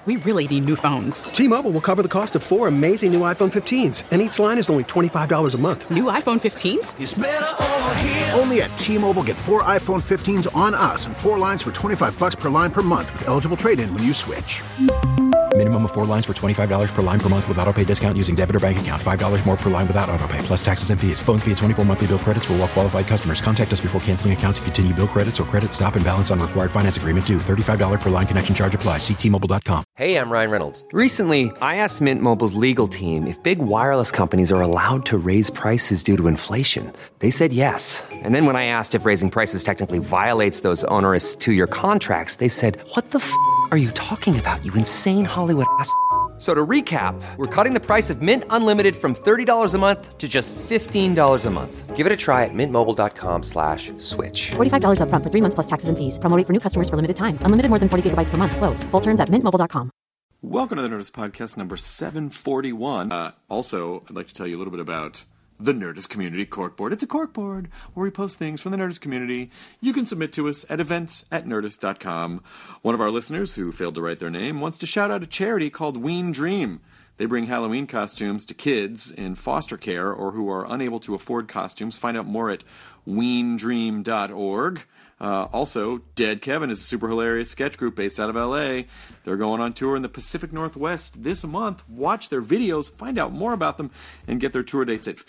We really need new phones. T-Mobile will cover the cost of 4 amazing new iPhone 15s, and each line is only $25 a month. New iPhone 15s? It's better over here. Only at T-Mobile, get 4 iPhone 15s on us and 4 lines for $25 per line per month with eligible trade-in when you switch. Minimum of 4 lines for $25 per line per month with autopay discount using debit or bank account. $5 more per line without autopay, plus taxes and fees. Phone fee at 24 monthly bill credits for well-qualified customers. Contact us before canceling account to continue bill credits or credit stop and balance on required finance agreement due. $35 per line connection charge applies. See T-Mobile.com. Hey, I'm Ryan Reynolds. Recently, I asked Mint Mobile's legal team if big wireless companies are allowed to raise prices due to inflation. They said yes. And then when I asked if raising prices technically violates those onerous 2-year contracts, they said, "What the f*** are you talking about, you insane Hollywood ass?" So to recap, we're cutting the price of Mint Unlimited from $30 a month to just $15 a month. Give it a try at mintmobile.com/switch. $45 up front for 3 months plus taxes and fees. Promo rate for new customers for limited time. Unlimited more than 40 gigabytes per month. Slows full terms at mintmobile.com. Welcome to the Nerdist Podcast number 741. Also, I'd like to tell you a little bit about the Nerdist Community Corkboard. It's a corkboard where we post things from the Nerdist community. You can submit to us at events@nerdist.com. One of our listeners, who failed to write their name, wants to shout out a charity called Ween Dream. They bring Halloween costumes to kids in foster care or who are unable to afford costumes. Find out more at weendream.org. Also, Dead Kevin is a super hilarious sketch group based out of LA. They're going on tour in the Pacific Northwest this month. Watch their videos, find out more about them, and get their tour dates at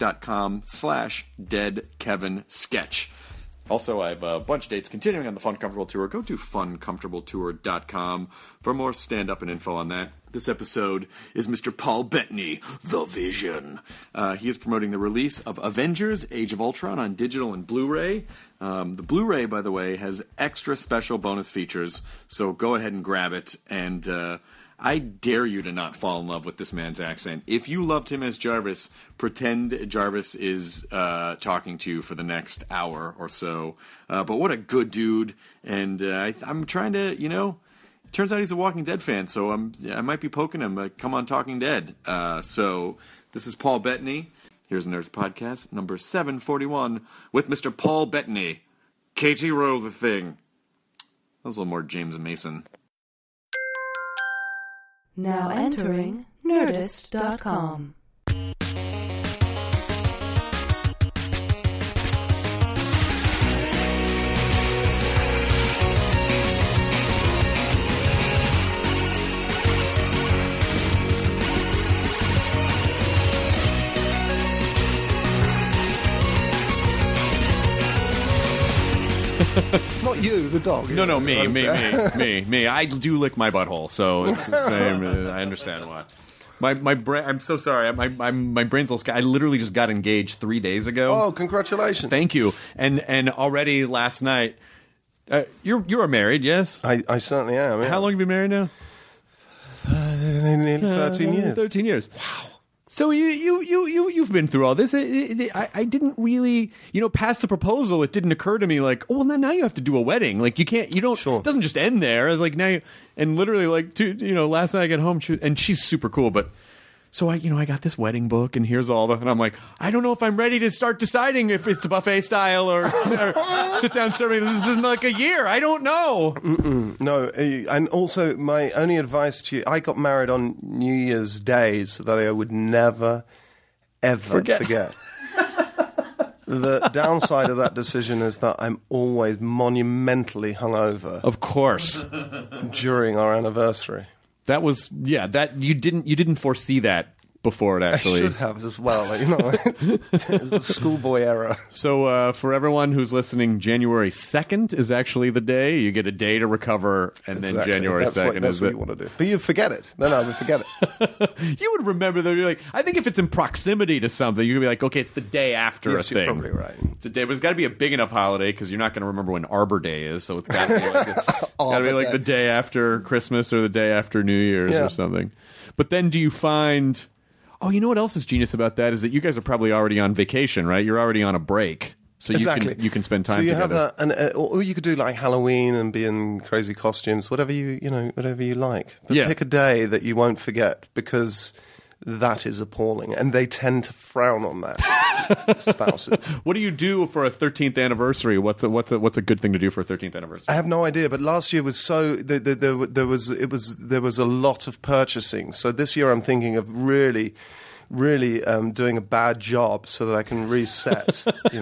facebook.com/deadkevinsketch. Also, I have a bunch of dates continuing on the Fun Comfortable Tour. Go to funcomfortabletour.com for more stand-up and info on that. This episode is Mr. Paul Bettany, The Vision. He is promoting the release of Avengers: Age of Ultron on digital and Blu-ray. The Blu-ray, by the way, has extra special bonus features, so go ahead and grab it. And I dare you to not fall in love with this man's accent. If you loved him as Jarvis, pretend Jarvis is talking to you for the next hour or so. But what a good dude. And I'm trying to, it turns out he's a Walking Dead fan, so I might be poking him. Come on, Talking Dead. So this is Paul Bettany. Here's Nerds Podcast number 741 with Mr. Paul Bettany. Katie, roll the thing. That was a little more James Mason. Now entering Nerdist.com. Not you, the dog. No, me. I do lick my butthole, so it's the same. I understand why. My brain. I'm so sorry. My brain's a little scared. I literally just got engaged 3 days ago. Oh, congratulations! Thank you. And already last night, you are married, yes? I certainly am. Yeah. How long have you been married now? Nearly 13 years. 13 years. Wow. So you've been through all this. I didn't really, past the proposal, it didn't occur to me like, oh, well, now you have to do a wedding. Like it doesn't just end there. It's like now, and literally like, last night I get home and she's super cool, but so I got this wedding book and here's all and I'm like, I don't know if I'm ready to start deciding if it's buffet style or sit down serving. This is in like a year. I don't know. No, and also my only advice to you, I got married on New Year's Day so that I would never, ever forget. The downside of that decision is that I'm always monumentally hungover. Of course. During our anniversary. That was that you didn't foresee that before it actually. I should have as well. It's a schoolboy error. So for everyone who's listening, January 2nd is actually the day. You get a day to recover, and then January 2nd that's what you want to do. But you forget it. No, we forget it. You would remember that. You're like, I think if it's in proximity to something, you could be like, okay, it's the day after a thing. You're probably right. It's a day, but it's got to be a big enough holiday because you're not going to remember when Arbor Day is. So it's got to be like the day after Christmas or the day after New Year's or something. But then do you find? Oh, you know what else is genius about that is that you guys are probably already on vacation, right? You're already on a break. So you can spend time together. So you have that, or you could do like Halloween and be in crazy costumes, whatever you like. But pick a day that you won't forget because that is appalling, and they tend to frown on that. Spouses. What do you do for a 13th anniversary? What's a good thing to do for a 13th anniversary? I have no idea, but last year was there was a lot of purchasing. So this year I'm thinking of really doing a bad job so that I can reset.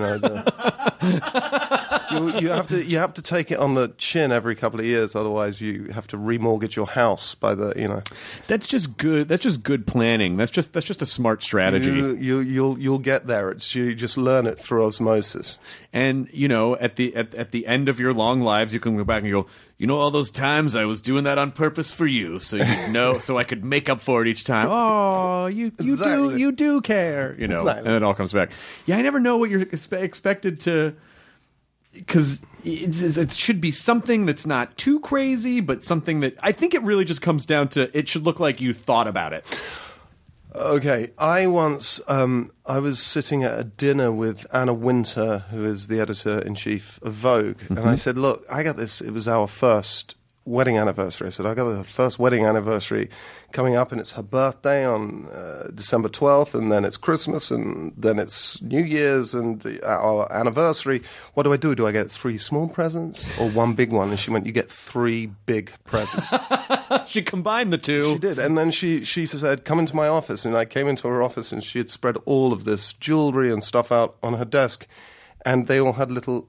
You have to take it on the chin every couple of years, otherwise you have to remortgage your house by the. That's just good. That's just good planning. That's just a smart strategy. You'll get there. You just learn it through osmosis. And at the end of your long lives, you can go back and go, all those times I was doing that on purpose for you, so so I could make up for it each time. Oh, you do care, Exactly. And it all comes back. Yeah, I never know what you're expected to, because it should be something that's not too crazy, but something that I think it really just comes down to it should look like you thought about it. Okay, I once I was sitting at a dinner with Anna Wintour, who is the editor-in-chief of Vogue, and I said, look, I got this, it was our first wedding anniversary. I said, I got the first wedding anniversary coming up, and it's her birthday on December 12th, and then it's Christmas, and then it's New Year's, and our anniversary. What do? Do I get 3 small presents or 1 big one? And she went, you get 3 big presents. She combined the two. She did. And then she said, come into my office. And I came into her office, and she had spread all of this jewelry and stuff out on her desk, and they all had little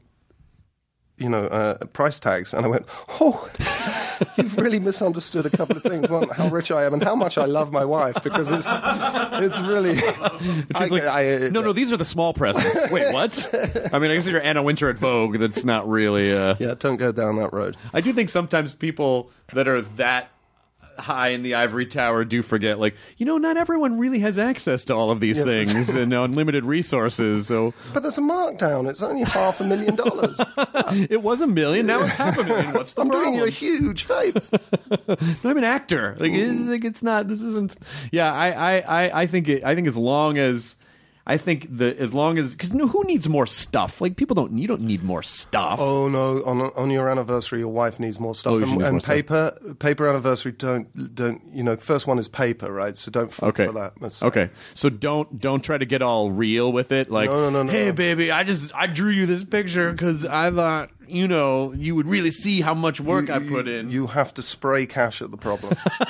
price tags. And I went, oh, you've really misunderstood a couple of things. One, how rich I am, and how much I love my wife, because it's really... She's no, these are the small presents. Wait, what? I mean, I guess if you're Anna Wintour at Vogue, that's not really... Yeah, don't go down that road. I do think sometimes people that are that high in the ivory tower do forget, not everyone really has access to all of these things and unlimited resources. So, but there's a markdown. It's only $500,000. It was $1 million. Now it's $500,000. What's the problem? I'm doing you a huge favor. No, I'm an actor. It's not. This isn't. Yeah, I think as long as. Because who needs more stuff? You don't need more stuff. Oh no! On your anniversary, your wife needs more stuff. And paper anniversary don't. First one is paper, right? So don't fall for that. Okay, so don't try to get all real with it. No. Hey, baby, I drew you this picture because I thought you would really see how much work I put in. You have to spray cash at the problem.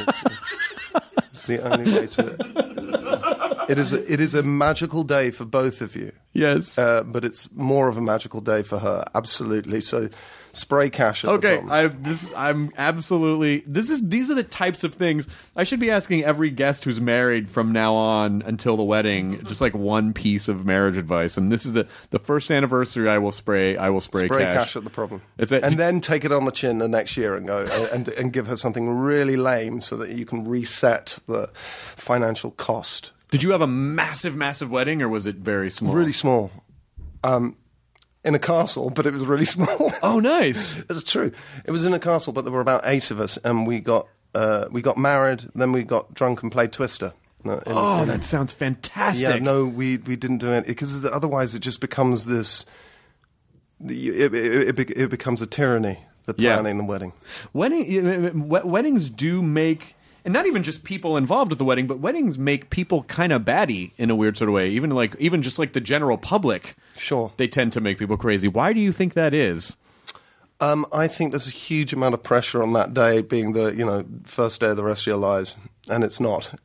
It's the only way to. It is a magical day for both of you. Yes. But it's more of a magical day for her. Absolutely. So spray cash at the problem. These are the types of things I should be asking every guest who's married from now on until the wedding, just one piece of marriage advice. And this is the first anniversary I will spray cash at the problem. And then take it on the chin the next year and go and give her something really lame so that you can reset the financial cost. Did you have a massive, massive wedding, or was it very small? Really small. In a castle, but it was really small. Oh, nice. It's true. It was in a castle, but there were about 8 of us, and we got married, then we got drunk and played Twister. That sounds fantastic. Yeah, no, we didn't do it, because otherwise it just becomes this... It becomes a tyranny, the planning the wedding. Weddings do make... And not even just people involved at the wedding, but weddings make people kind of batty in a weird sort of way. Even just the general public. Sure. They tend to make people crazy. Why do you think that is? I think there's a huge amount of pressure on that day being the, first day of the rest of your lives. And it's not,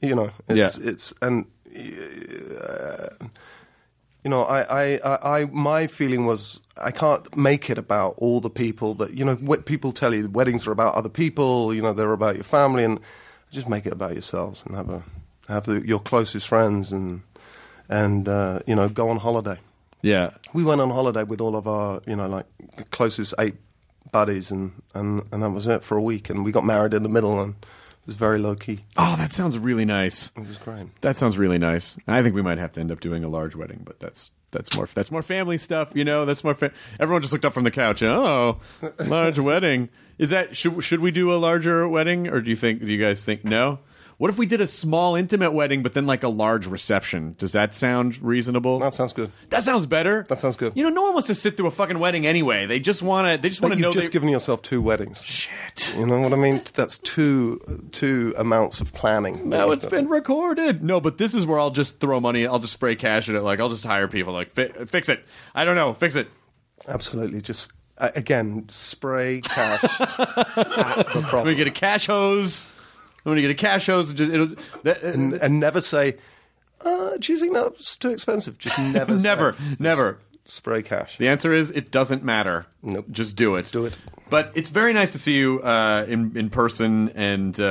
my feeling was I can't make it about all the people that, what people tell you, weddings are about other people, they're about your family, and just make it about yourselves and have your closest friends and go on holiday. Yeah. We went on holiday with all of our, closest 8 buddies and that was it for a week, and we got married in the middle and it was very low key. Oh, that sounds really nice. It was great. That sounds really nice. I think we might have to end up doing a large wedding, but that's more family stuff, That's more. Everyone just looked up from the couch. Oh, large wedding. Is that should we do a larger wedding, or do you guys think no? What if we did a small intimate wedding, but then like a large reception? Does that sound reasonable? That sounds good. That sounds better. That sounds good. You know, no one wants to sit through a fucking wedding anyway. They just want to. They just want to know. You've just given yourself 2 weddings. Shit. You know what I mean? That's two amounts of planning. Now it's been recorded. No, but this is where I'll just throw money. I'll just spray cash at it. Like I'll just hire people. Like fix it. I don't know. Fix it. Absolutely. Just again, spray cash at the problem. We get a cash hose. I'm gonna get a cash hose and just and never say, do you think that's too expensive? Just never never spray cash. The answer is it doesn't matter. Nope. Just do it. Do it. But it's very nice to see you in person, and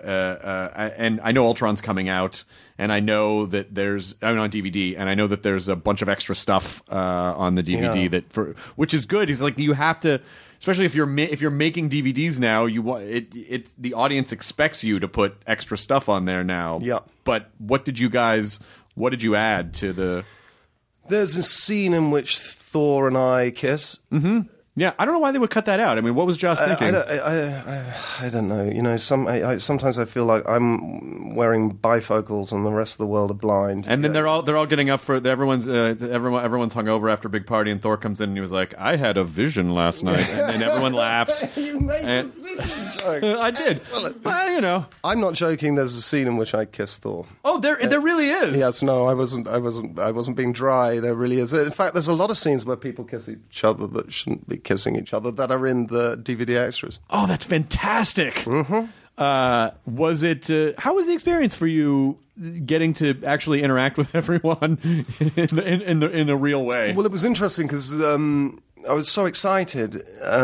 I know Ultron's coming out, and I know that there's on DVD, and I know that there's a bunch of extra stuff on the DVD which is good. He's like, you have to. Especially if you're making DVDs now, the audience expects you to put extra stuff on there now. Yeah. But what did you add to the? There's a scene in which Thor and I kiss. Mm-hmm. Yeah, I don't know why they would cut that out. I mean, what was Joss thinking? I don't know. You know, sometimes I feel like I'm wearing bifocals and the rest of the world are blind. And then they're all getting up for everyone's hungover after a big party, and Thor comes in and he was like, "I had a vision last night," and everyone laughs. You made a vision joke. I did. You know, I'm not joking. There's a scene in which I kiss Thor. Oh, there really is. Yes, no, I wasn't being dry. There really is. In fact, there's a lot of scenes where people kiss each other that shouldn't be kissing each other that are in the DVD extras. Oh, that's fantastic. Mm-hmm. Was it? How was the experience for you getting to actually interact with everyone in a real way? Well, it was interesting because I was so excited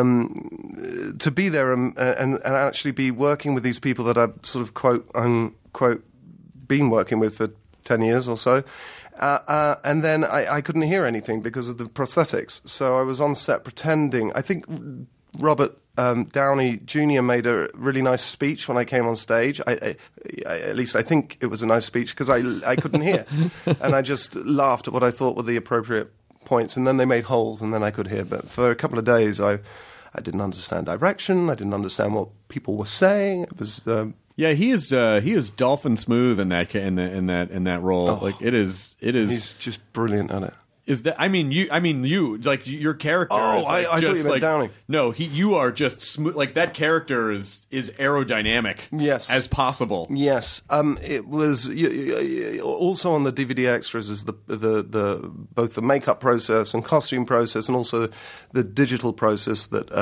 to be there and actually be working with these people that I've sort of quote unquote been working with for 10 years or so. And then I couldn't hear anything because of the prosthetics. So I was on set pretending. I think Robert Downey Jr. made a really nice speech when I came on stage. At least I think it was a nice speech because I couldn't hear. And I just laughed at what I thought were the appropriate points. And then they made holes and then I could hear. But for a couple of days, I didn't understand direction. I didn't understand what people were saying. It was... Yeah, he is dolphin smooth in that role. Oh, like it is. He's just brilliant at it. Is that? I mean, you like your character. Oh, is like I just thought you meant Downing. No, you are just smooth. Like that character is aerodynamic. Yes, as possible. Yes. It was also on the DVD extras is the both the makeup process and costume process, and also the digital process that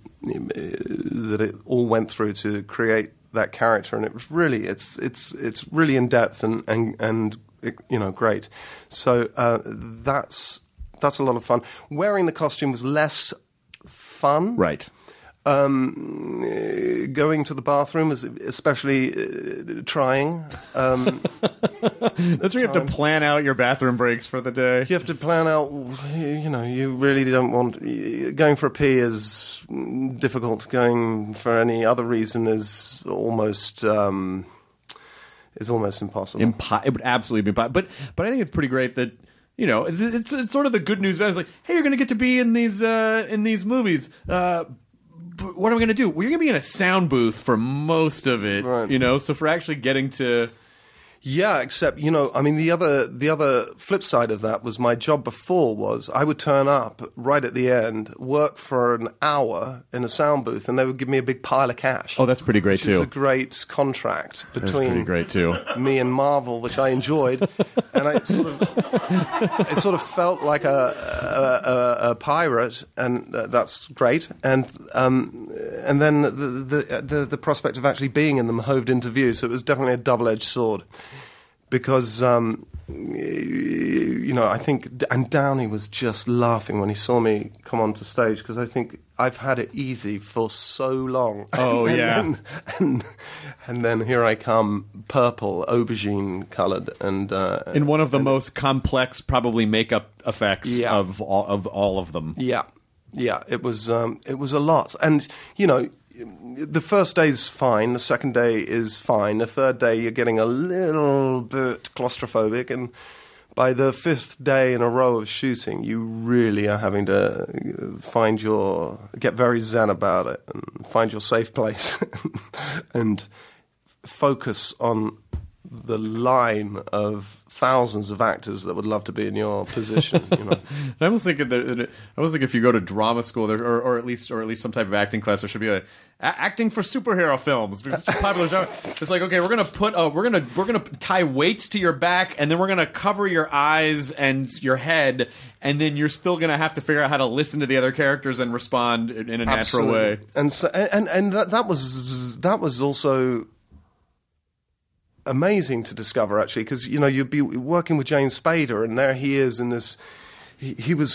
it all went through to create that character, and it was really it's really in depth and you know, great. So that's a lot of fun. Wearing the costume was less fun, right? Going to the bathroom was especially trying. That's where you have to plan out your bathroom breaks for the day. You have to plan out. You know, you really don't want going for a pee is difficult. Going for any other reason is almost impossible. It would absolutely be impossible. But I think it's pretty great that. You know, it's sort of the good news. It's like, hey, you're going to get to be in these movies. What are we going to do? We're going to be in a sound booth for most of it, right. You know. So for actually getting to, yeah. Except, you know, I mean, the other flip side of that was my job before was I would turn up right at the end, work for an hour in a sound booth, and they would give me a big pile of cash. Oh, that's pretty great too. It's a great contract between me and Marvel, which I enjoyed, and it sort of felt like a pirate, and that's great. And then the prospect of actually being in them hoved into view. So it was definitely a double-edged sword. Because, you know, I think... And Downey was just laughing when he saw me come onto stage, because I think I've had it easy for so long. Oh, yeah. And then here I come, purple, aubergine-coloured, and... in one of the most complex, probably, makeup effects of all of them. Yeah. Yeah, it was a lot. And, you know... The first day's fine, the second day is fine, the third day you're getting a little bit claustrophobic, and by the fifth day in a row of shooting, you really are having to get very zen about it and find your safe place and focus on the line of thousands of actors that would love to be in your position. You know, I was thinking if you go to drama school, or at least some type of acting class, there should be a acting for superhero films. Because it's a popular genre. It's like, okay, we're gonna tie weights to your back, and then we're gonna cover your eyes and your head, and then you're still gonna have to figure out how to listen to the other characters and respond in a natural way. And so, and that was also amazing to discover, actually, because you'd be working with James Spader, and there he is in this. He was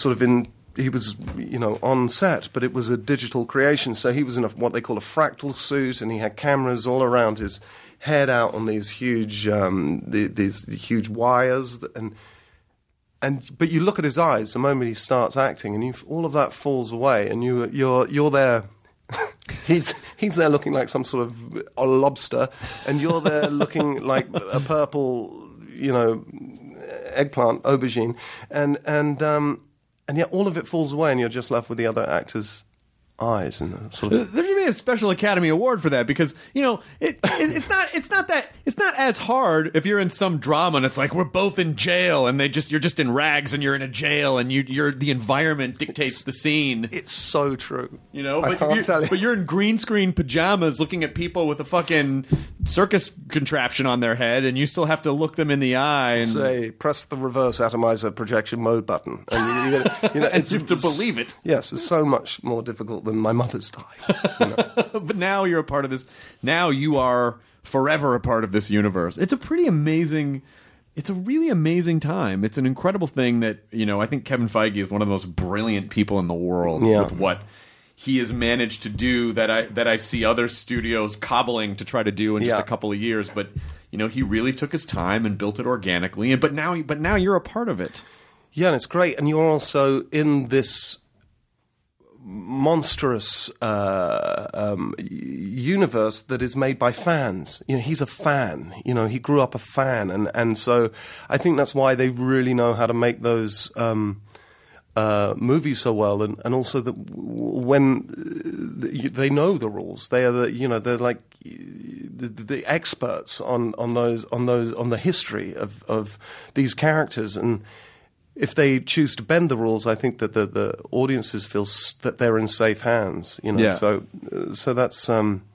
on set, but it was a digital creation. So he was in what they call a fractal suit, and he had cameras all around his head, out on these huge huge wires, but you look at his eyes the moment he starts acting, and all of that falls away, and you're there. He's there looking like some sort of a lobster, and you're there looking like a purple, eggplant, aubergine, and yet all of it falls away, and you're just left with the other actor's eyes. And there should be a special Academy Award for that, because it's not as hard if you're in some drama and it's like we're both in jail and you're just in rags and you're in a jail and you're the environment dictates the scene. It's so true. But you're in green screen pajamas looking at people with a fucking circus contraption on their head, and you still have to look them in the eye and say, press the reverse atomizer projection mode button, and you have to believe it. Yes, it's so much more difficult than my mother's time. But now you're a part of this. Now you are forever a part of this universe. It's a pretty amazing. It's a really amazing time. It's an incredible thing that I think Kevin Feige is one of the most brilliant people in the world with what he has managed to do that I see other studios cobbling to try to do in just a couple of years. But he really took his time and built it organically. But now you're a part of it. Yeah, and it's great. And you're also in this monstrous universe that is made by fans. He's a fan. He grew up a fan, and so I think that's why they really know how to make those movies so well, and also that when they know the rules, they are they're like the experts on the history of these characters, and if they choose to bend the rules, I think that the audiences feel that they're in safe hands. So that's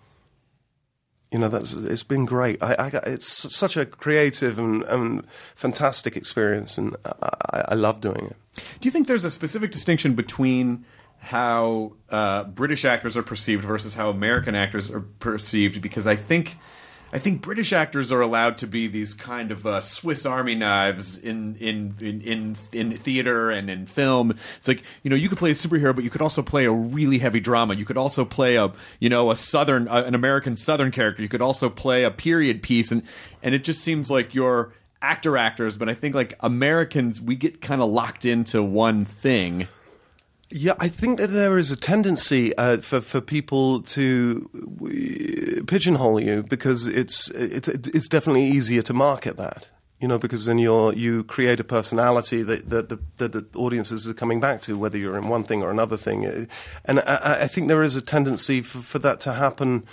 it's been great. It's such a creative and fantastic experience, and I love doing it. Do you think there's a specific distinction between how British actors are perceived versus how American actors are perceived? Because I think British actors are allowed to be these kind of Swiss Army knives in theater and in film. It's like, you could play a superhero, but you could also play a really heavy drama. You could also play an American Southern character. You could also play a period piece, and it just seems like you're actors. But I think like Americans, we get kind of locked into one thing. Yeah, I think that there is a tendency for people to pigeonhole you, because it's definitely easier to market that, because then you create a personality that the audiences are coming back to, whether you're in one thing or another thing, and I think there is a tendency for that to happen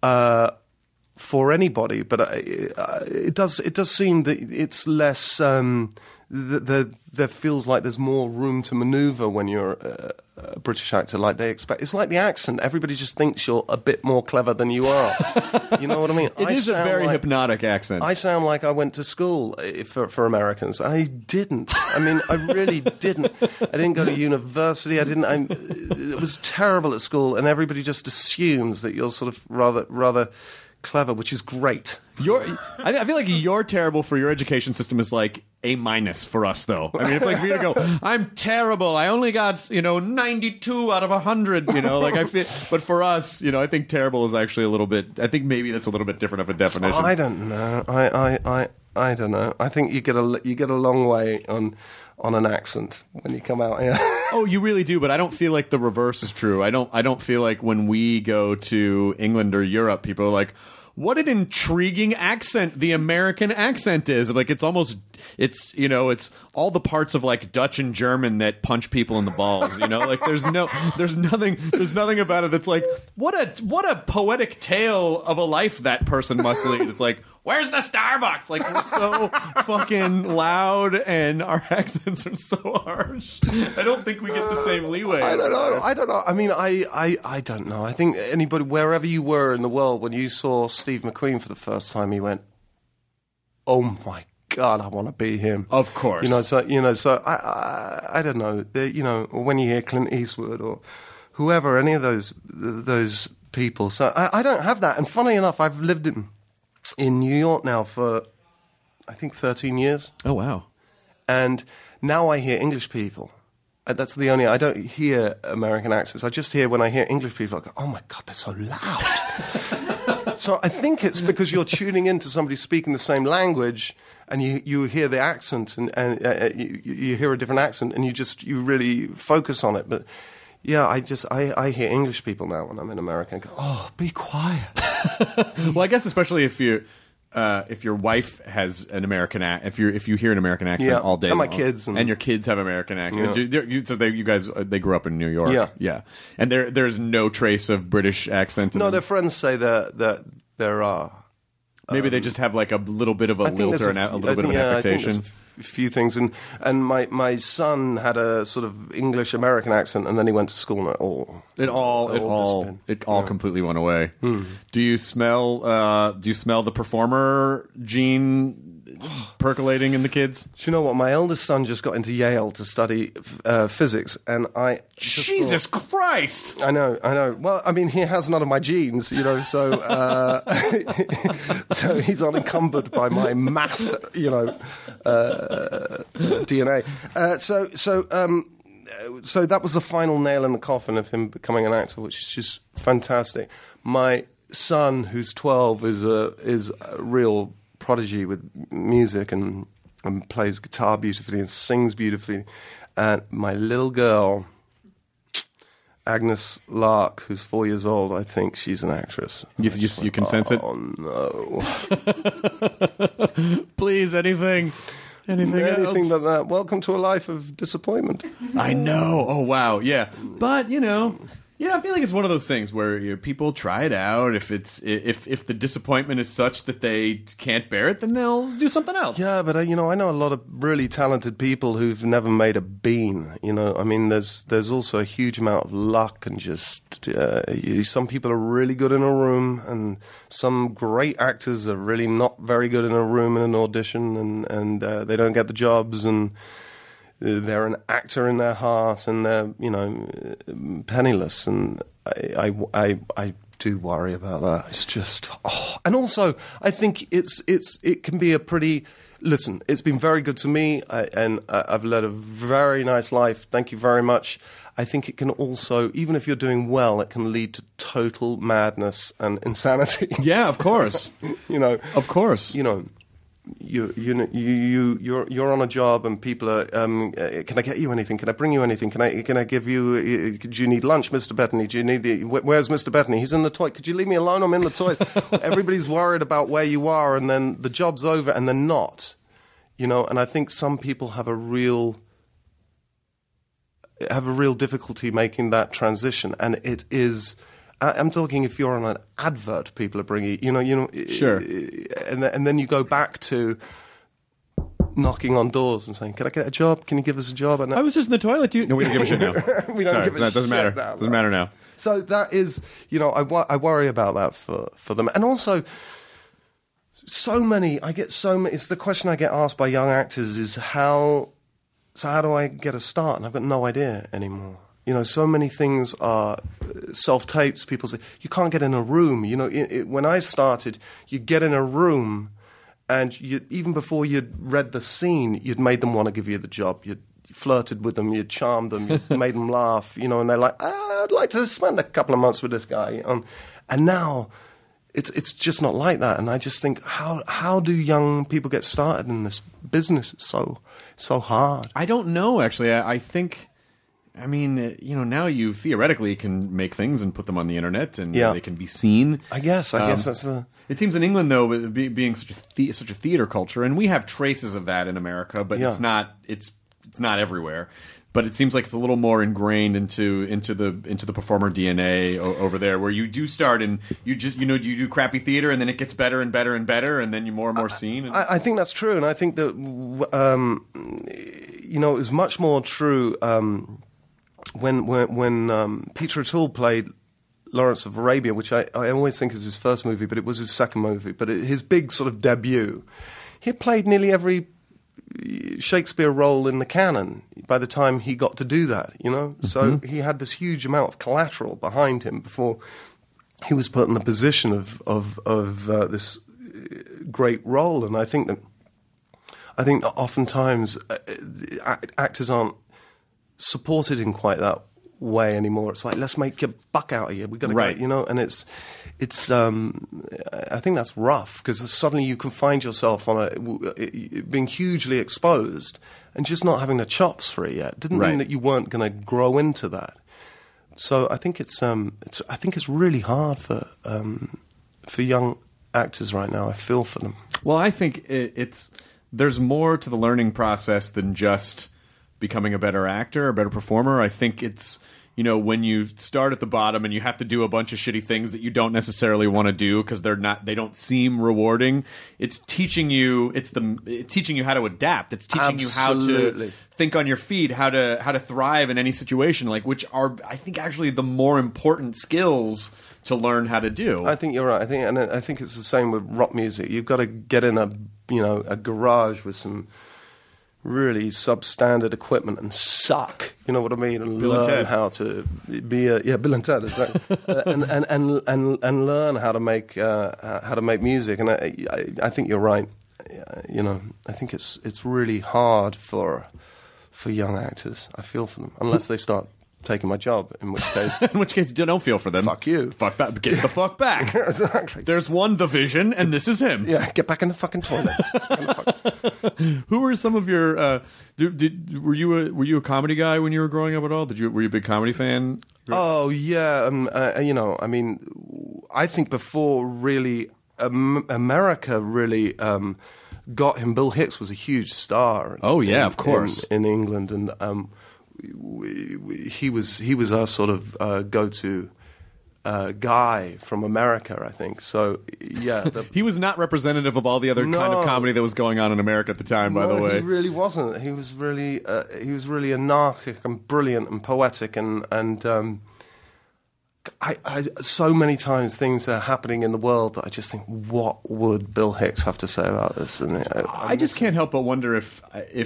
for anybody, but it does seem that it's less. There feels like there's more room to maneuver when you're a British actor, like they expect. It's like the accent. Everybody just thinks you're a bit more clever than you are. You know what I mean? It is a very hypnotic accent. I sound like I went to school for Americans. I didn't. I mean, I really didn't. I didn't go to university. It was terrible at school, and everybody just assumes that you're sort of rather clever, which is great. I feel like you're terrible for your education system is like A- for us, though. I mean, it's like for you to go, I'm terrible. I only got 92 out of 100. Like I feel, but for us, I think terrible is actually a little bit. I think maybe that's a little bit different of a definition. I don't know. I don't know. I think you get a long way on an accent when you come out here. Oh, you really do, but I don't feel like the reverse is true. I don't feel like when we go to England or Europe, people are like, what an intriguing accent the American accent is. Like it's all the parts of like Dutch and German that punch people in the balls, like there's nothing about it that's like, what a poetic tale of a life that person must lead. It's like, where's the Starbucks? Like, we're so fucking loud and our accents are so harsh. I don't think we get the same leeway. I don't know. I mean, I don't know. I think anybody, wherever you were in the world, when you saw Steve McQueen for the first time, you went, oh my God, I want to be him. Of course. So I don't know. When you hear Clint Eastwood or whoever, any of those people. So I don't have that. And funny enough, I've lived in New York now for, I think, 13 years. Oh, wow. And now I hear English people. That's the only... I don't hear American accents. I just hear, when I hear English people, I go, oh my God, they're so loud. So I think it's because you're tuning into somebody speaking the same language, and you hear the accent, and you hear a different accent, and you really focus on it. But yeah, I hear English people now when I'm in America and go, oh, be quiet. Well, I guess especially if your wife has an American accent, if you hear an American accent all day, and my kids, and your kids have American accent, you guys grew up in New York, yeah, and there's no trace of British accent. No, their friends say that there are. Maybe they just have like a little bit of a lilt or a little bit of an affectation. I think there's a few things, and my son had a sort of English American accent, and then he went to school, and it all completely went away. Do you smell the performer gene percolating in the kids? Do you know what? My eldest son just got into Yale to study physics, and Jesus Christ! I know. Well, I mean, he has none of my genes, so so he's unencumbered by my math, DNA. So that was the final nail in the coffin of him becoming an actor, which is just fantastic. My son, who's 12, is a real prodigy with music and plays guitar beautifully and sings beautifully. And my little girl, Agnes Lark, who's 4 years old, I think she's an actress. You can sense it? Oh, no. Please, anything else? Like that. Welcome to a life of disappointment. I know. Oh, wow. Yeah. But, I feel like it's one of those things where people try it out. If the disappointment is such that they can't bear it, then they'll do something else. Yeah, but I know a lot of really talented people who've never made a bean. I mean, there's also a huge amount of luck, and just some people are really good in a room, and some great actors are really not very good in a room in an audition, and they don't get the jobs, and they're an actor in their heart, and they're penniless, and I do worry about that. It's just and also I think it can be a pretty. Listen, it's been very good to me, and I've led a very nice life. Thank you very much. I think it can also, even if you're doing well, it can lead to total madness and insanity. Yeah, of course. Of course. You're on a job, and people are. Can I get you anything? Can I bring you anything? Can I give you? Do you need lunch, Mr. Bettany? Do you need where's Mr. Bettany? He's in the toilet. Could you leave me alone? I'm in the toilet. Everybody's worried about where you are, and then the job's over, and they're not. And I think some people have a real difficulty making that transition, and it is. I'm talking if you're on an advert, people are bringing, sure, and then you go back to knocking on doors and saying, "Can I get a job? Can you give us a job?" And I was just in the toilet. No, we don't give a shit now. We don't give a shit. Doesn't matter. Now, doesn't matter now. So that is, I worry about that for them, and also I get so many. It's the question I get asked by young actors is how do I get a start? And I've got no idea anymore. So many things are self-tapes. People say, you can't get in a room. When I started, you'd get in a room, and even before you'd read the scene, you'd made them want to give you the job. You'd flirted with them, you'd charmed them, you'd made them laugh, and they're like, I'd like to spend a couple of months with this guy. And now it's just not like that. And I just think, how do young people get started in this business? It's so hard. I don't know, actually. I think... I mean, now you theoretically can make things and put them on the internet, and they can be seen. I guess that's the... It seems in England, though, being such a theater culture, and we have traces of that in America, but it's not everywhere. but it seems like it's a little more ingrained into the performer DNA over there, where you do start and you do crappy theater, and then it gets better and better and better, and then you more and more seen. I think that's true, and I think that it was much more true when Peter O'Toole played Lawrence of Arabia, which I always think is his first movie, but it was his second movie. But his big sort of debut, he had played nearly every Shakespeare role in the canon by the time he got to do that, So he had this huge amount of collateral behind him before he was put in the position of this great role. And I think that oftentimes actors aren't supported in quite that way anymore. It's like, let's make a buck out of you. We've got to go, and it's I think that's rough, because suddenly you can find yourself being hugely exposed and just not having the chops for it yet. Didn't mean that you weren't going to grow into that. So I think it's really hard for young actors right now. I feel for them. Well, I think there's more to the learning process than just becoming a better actor, a better performer. I think it's, when you start at the bottom and you have to do a bunch of shitty things that you don't necessarily want to do because they don't seem rewarding. It's teaching you how to adapt. It's teaching you how to think on your feet, how to thrive in any situation, which are, I think, actually the more important skills to learn how to do. I think you're right. I think it's the same with rock music. You've got to get in a garage with some really substandard equipment and suck, you know what I mean, and learn how to be Bill and Ted, exactly. and learn how to make music. And I think you're right. I think it's really hard for young actors. I feel for them, unless they start taking my job, in which case don't feel for them. Fuck you. Fuck back. Get the fuck back. Exactly. There's one The Vision, and this is him. Yeah, get back in the fucking toilet. Who were some of your? Were you a comedy guy when you were growing up at all? Were you a big comedy fan? Oh yeah, I think before really America really got him. Bill Hicks was a huge star. Oh yeah, of course, in England, and he was our sort of go-to guy from America, I think. So yeah, he was not representative of all the other kind of comedy that was going on in America at the time. By the way, he really wasn't. He was really anarchic and brilliant and poetic, and I so many times things are happening in the world that I just think, what would Bill Hicks have to say about this? And I just can't help but wonder if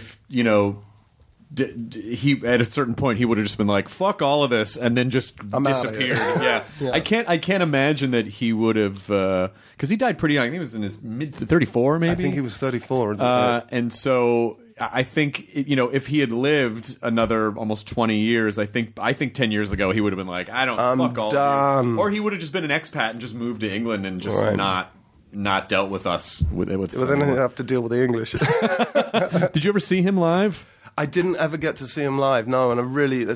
he at a certain point he would have just been like, fuck all of this, and then just disappeared. Yeah. I can't imagine that he would have, because he died pretty young. I think he was in his mid 34 maybe. I think he was 34. And so I think if he had lived another almost 20 years, I think 10 years ago he would have been like, I'm fuck all done. Of you. Or he would have just been an expat and just moved to England and just not dealt with us with well, then he'd have to deal with the English. Did you ever see him live? I didn't ever get to see him live, no, and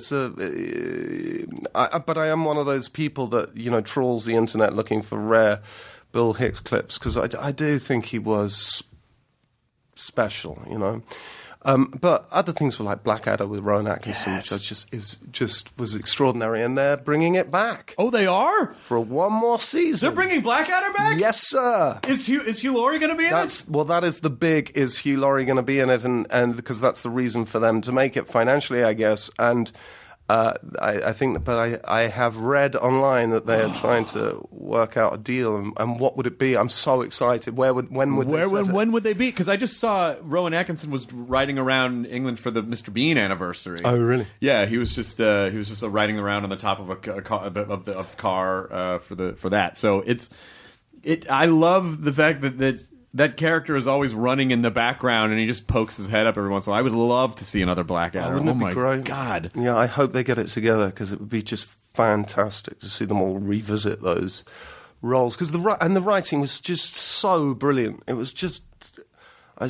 but I am one of those people that, trawls the internet looking for rare Bill Hicks clips, because I do think he was special, But other things were like Blackadder with Rowan Atkinson, which just was extraordinary, and they're bringing it back. Oh, they are? For one more season. They're bringing Blackadder back? Yes, sir. Is Hugh Laurie going to be in it? Well, that is the big, is Hugh Laurie going to be in it, and because that's the reason for them to make it financially, I guess, and I think, but I have read online that they are trying to work out a deal, and what would it be? I'm so excited. When would they be? Because I just saw Rowan Atkinson was riding around England for the Mr. Bean anniversary. Oh, really? Yeah, he was just riding around on the top of a car for that. So I love the fact that character is always running in the background, and he just pokes his head up every once in a while. I would love to see another Blackadder. Wouldn't it be great? God. Yeah, I hope they get it together, because it would be just fantastic to see them all revisit those roles. Because the writing was just so brilliant. It was just that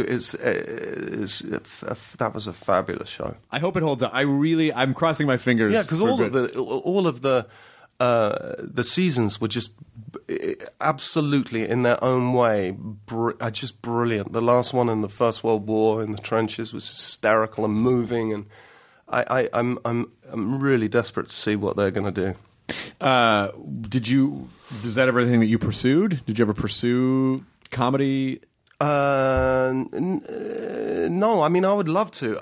was a fabulous show. I hope it holds up. I'm crossing my fingers. Yeah, because all of the seasons were just absolutely, in their own way, just brilliant. The last one in the First World War in the trenches was hysterical and moving, I'm really desperate to see what they're going to do. Was that everything that you pursued? Did you ever pursue comedy? No, I mean, I would love to.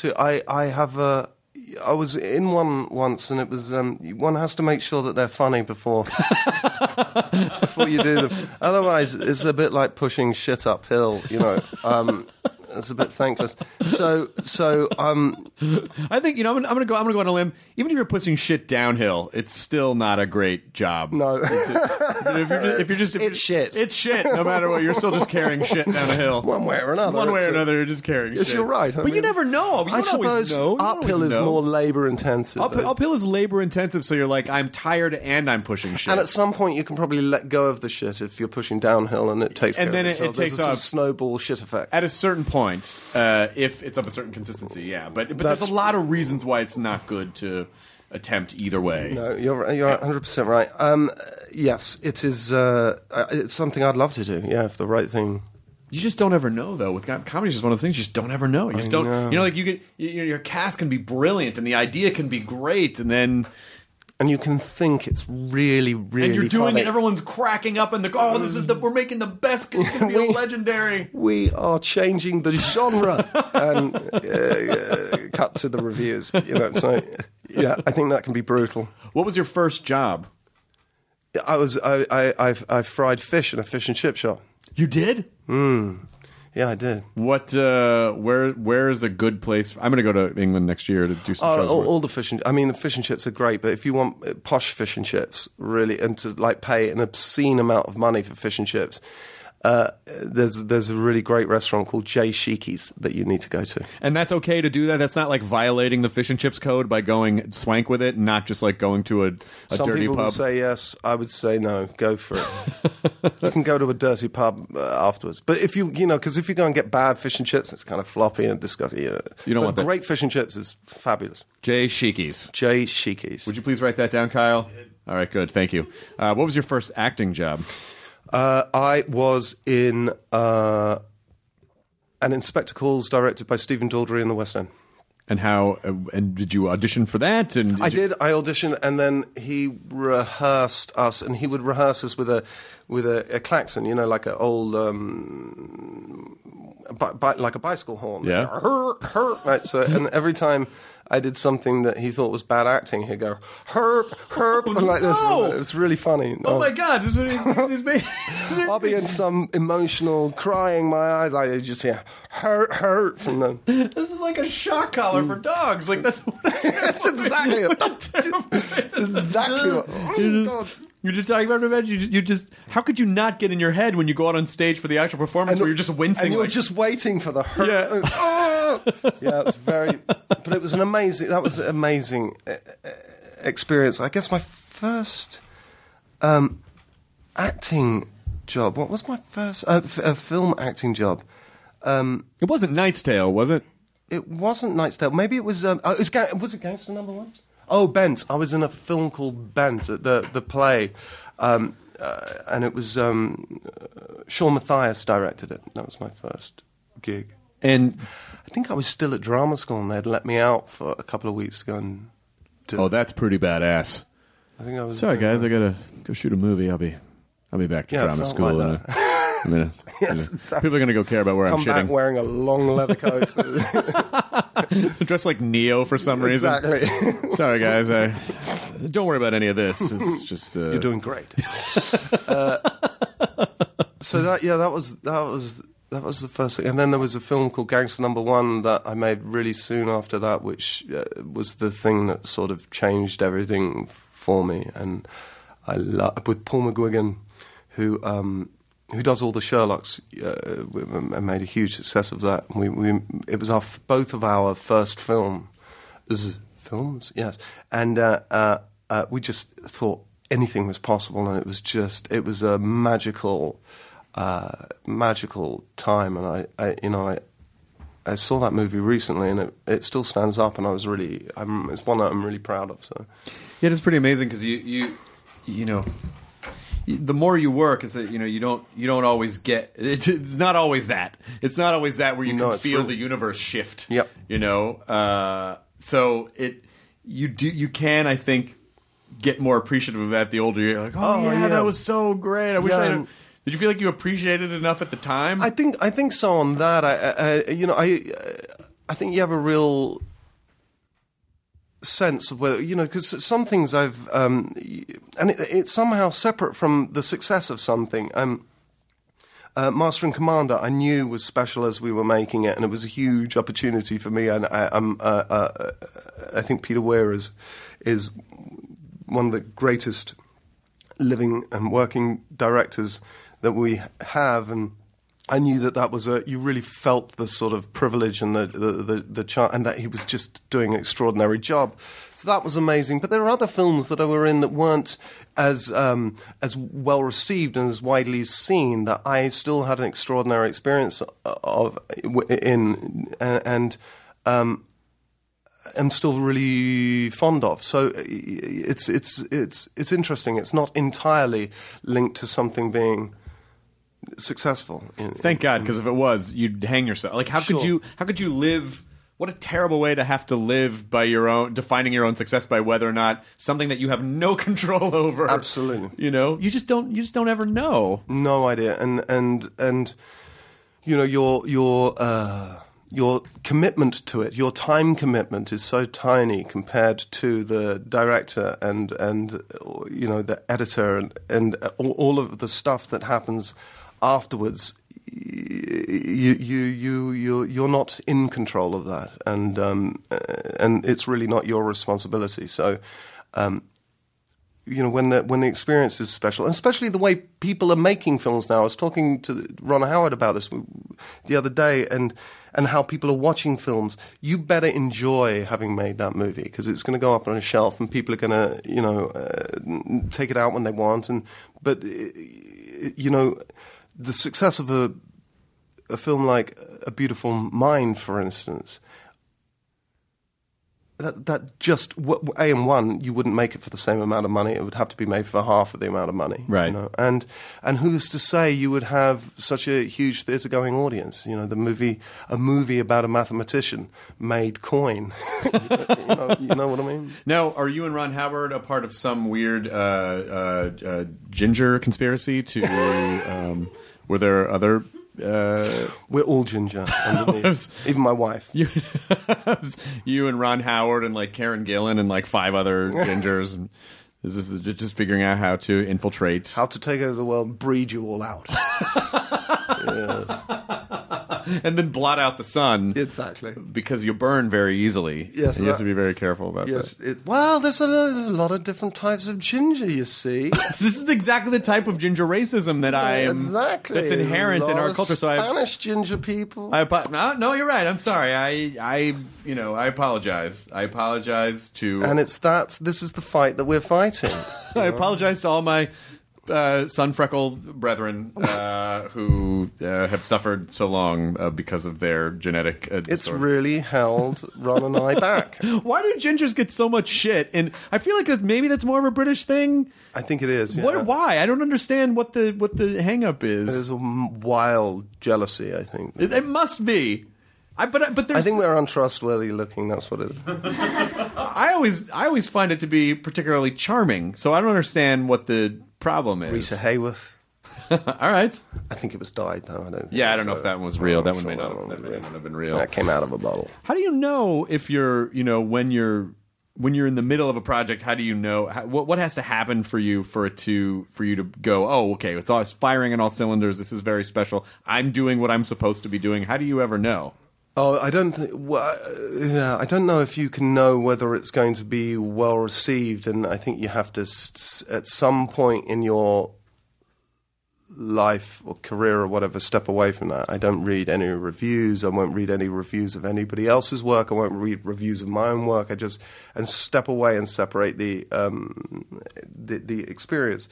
I was in one once, and it was one has to make sure that they're funny before you do them. Otherwise, it's a bit like pushing shit uphill, you know. It's a bit thankless. So I think I'm gonna go on a limb. Even if you're pushing shit downhill, it's still not a great job. No, it's shit. It's shit. No matter what, you're still just carrying shit down a hill. One way or another. You're just carrying shit. Yes, you're right. But you never know. I suppose uphill is more labor intensive. Uphill is labor intensive, so you're like, I'm tired and I'm pushing shit. And at some point, you can probably let go of the shit if you're pushing downhill, and it takes. And then it takes takes a sort off. of snowball shit effect. At a certain point, if it's of a certain consistency, yeah. But there's a lot of reasons why it's not good to attempt either way. No, you're 100% right. Yes, it is. It's something I'd love to do. Yeah, if the right thing. You just don't ever know, though. With comedy, is just one of the things you just don't ever know. You just don't. Know. You know, like your cast can be brilliant and the idea can be great, and then. And you can think it's really, really and you're doing funny. it, everyone's cracking up, and we're making the best, it's going to be legendary. We are changing the genre. And cut to the reviews. You know, so, yeah, I think that can be brutal. What was your first job? I fried fish in a fish and chip shop. You did? Yeah, I did. What? Where is a good place? I'm going to go to England next year to do some shows. All the fish and the fish and chips are great, but if you want posh fish and chips, really, and to like pay an obscene amount of money for fish and chips, there's a really great restaurant called Jay Sheiky's that you need to go to. And that's okay to do that? That's not like violating the fish and chips code by going swank with it, not just like going to a dirty pub? Some people would say yes. I would say no. Go for it. You can go to a dirty pub afterwards. But if because if you go and get bad fish and chips, it's kind of floppy and disgusting. You don't want that. Great fish and chips is fabulous. Jay Sheiky's. Jay Sheiky's. Would you please write that down, Kyle? All right, good. Thank you. What was your first acting job? I was in an In Spectacles directed by Stephen Daldry in the West End. And how? And did you audition for that? And I did. I auditioned, and then he rehearsed us, and he would rehearse us with a klaxon, like an old like a bicycle horn. Yeah. Right. So, and every time I did something that he thought was bad acting, he'd go herp, herp, like this. It was really funny. Oh my God! I'll be in some emotional crying my eyes. I just hear hurt from them. This is like a shock collar for dogs. Like that's exactly it. Exactly what. Oh God. You're just talking about revenge. You just how could you not get in your head when you go out on stage for the actual performance where you're just wincing? And you're just waiting for the hurt. Yeah, it was but it was an amazing experience. I guess my first acting job. What was my first film acting job? It wasn't Knight's Tale, was it? It wasn't Knight's Tale. Maybe it was. Was it Gangster Number One? Oh, Bent. I was in a film called Bent, the play, and it was Sean Matthias directed it. That was my first gig. And I think I was still at drama school, and they'd let me out for a couple of weeks to go and do. Oh, that's pretty badass. I think I was. Sorry, guys, I gotta go shoot a movie. I'll be back to drama school in a minute. Yes, exactly. People are going to go care about where I'm shitting. Come back wearing a long leather coat. Dressed like Neo for some reason. Exactly. Sorry, guys. Don't worry about any of this. It's just... You're doing great. So that was the first thing. And then there was a film called Gangster Number One that I made really soon after that, which was the thing that sort of changed everything for me. And with Paul McGuigan, who does all the Sherlocks, and made a huge success of that. It was both of our first films, yes. And we just thought anything was possible, and it was a magical time. And I saw that movie recently, and it still stands up, and it's one that I'm really proud of. So yeah, it's pretty amazing because you know. The more you work, is that you don't always get. It's not always that. It's not always that where you can feel the universe shift. Yep. So you can, I think, get more appreciative of that the older you're like, that was so great. I wish I had. Did you feel like you appreciated it enough at the time? I think so on that. I think you have a real sense of whether, because some things I've and it's somehow separate from the success of something. Master and Commander, I knew was special as we were making it, and it was a huge opportunity for me. And I think Peter Weir is one of the greatest living and working directors that we have, and I knew that was you really felt the sort of privilege and the chance, and that he was just doing an extraordinary job. So that was amazing. But there are other films that I were in that weren't as well received and as widely seen, that I still had an extraordinary experience of and am still really fond of. So it's interesting. It's not entirely linked to something being successful. Thank God, because if it was, you'd hang yourself. Like, how could you live? What a terrible way to have to live by defining your own success by whether or not something that you have no control over. Absolutely. You just don't ever know. No idea. And your commitment to it, your time commitment is so tiny compared to the director and the editor and all of the stuff that happens afterwards. You're not in control of that, and it's really not your responsibility. So, when the experience is special, and especially the way people are making films now. I was talking to Ron Howard about this the other day, and how people are watching films. You better enjoy having made that movie, because it's going to go up on a shelf, and people are going to take it out when they want. But the success of a film like A Beautiful Mind, for instance, that just AM1, you wouldn't make it for the same amount of money. It would have to be made for half of the amount of money, right? And who's to say you would have such a huge theatre-going audience? A movie about a mathematician made coin. you know what I mean? Now, are you and Ron Howard a part of some weird ginger conspiracy? Were there other? We're all ginger underneath. Even my wife. You and Ron Howard and like Karen Gillan and like 5 other gingers. And this is just figuring out how to infiltrate, how to take over the world, breed you all out. And then blot out the sun. Exactly. Because you burn very easily. Yes. You have to be very careful about that. Well, there's a lot of different types of ginger, you see. This is exactly the type of ginger racism that I am. Exactly. That's inherent in our culture. So Spanish ginger people. No, you're right. I'm sorry. I apologize. I apologize to. And this is the fight that we're fighting. I apologize to all my sun-freckled brethren who have suffered so long because of their genetic It's disorder. really held Ron and I back. Why do gingers get so much shit? And I feel like maybe that's more of a British thing. I think it is. Yeah. Why? I don't understand what the hang-up is. There's a wild jealousy, I think. It must be. But there's, I think we're untrustworthy looking. That's what it is. I always find it to be particularly charming. So I don't understand what the problem is. Rita Hayworth. All right. I think it was dyed though. I don't know if that one was real. That one may not have been real. That came out of a bottle. How do you know if you're when you're in the middle of a project? How do you know what has to happen for you to go? Oh, okay, it's firing on all cylinders. This is very special. I'm doing what I'm supposed to be doing. How do you ever know? Oh, I don't think. I don't know if you can know whether it's going to be well received, and I think you have to, at some point in your life or career or whatever, step away from that. I don't read any reviews. I won't read any reviews of anybody else's work. I won't read reviews of my own work. And step away and separate the experience.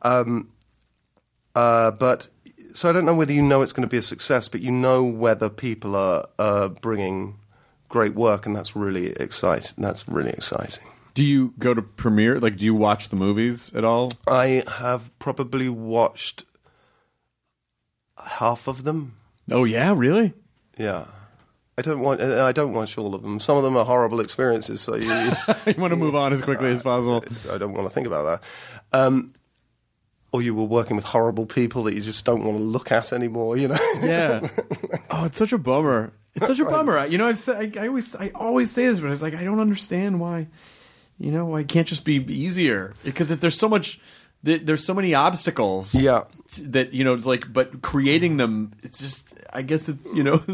But. So I don't know whether you know it's going to be a success, but you know whether people are bringing great work, and that's really exciting. Do you go to premiere? Like, do you watch the movies at all? I have probably watched half of them. Oh yeah, really? Yeah. I don't watch all of them. Some of them are horrible experiences, so you want to move on as quickly as possible. I don't want to think about that. Or you were working with horrible people that you just don't want to look at anymore, you know? Yeah. Oh, it's such a bummer. It's such a bummer. You know, I always say this, but it's like, I don't understand why, you know, why it can't just be easier. Because if there's so many obstacles. Yeah. That, you know, it's like, but creating them, it's just, I guess it's, you know,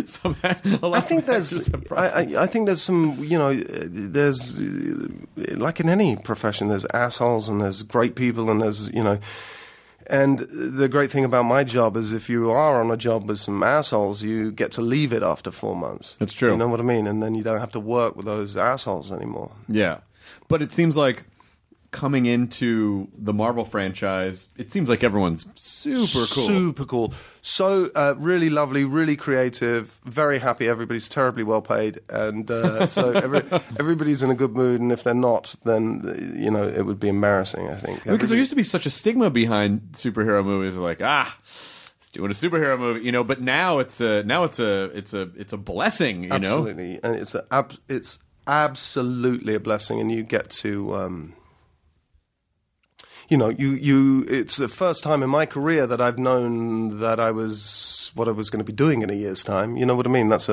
I think there's some, you know, there's, like in any profession, there's assholes and there's great people and there's, you know, and the great thing about my job is if you are on a job with some assholes, you get to leave it after 4 months. That's true. You know what I mean? And then you don't have to work with those assholes anymore. Yeah. But it seems like coming into the Marvel franchise, it seems like everyone's super cool. Super cool. So really lovely, really creative, very happy. Everybody's terribly well paid. And so everybody's in a good mood. And if they're not, then, you know, it would be embarrassing, I think. Because there used to be such a stigma behind superhero movies. Like, it's doing a superhero movie, you know. But now it's a blessing, you know. Absolutely. And it's absolutely a blessing. And you get to... you know, it's the first time in my career that I've known that I was what I was going to be doing in a year's time. You know what I mean? That's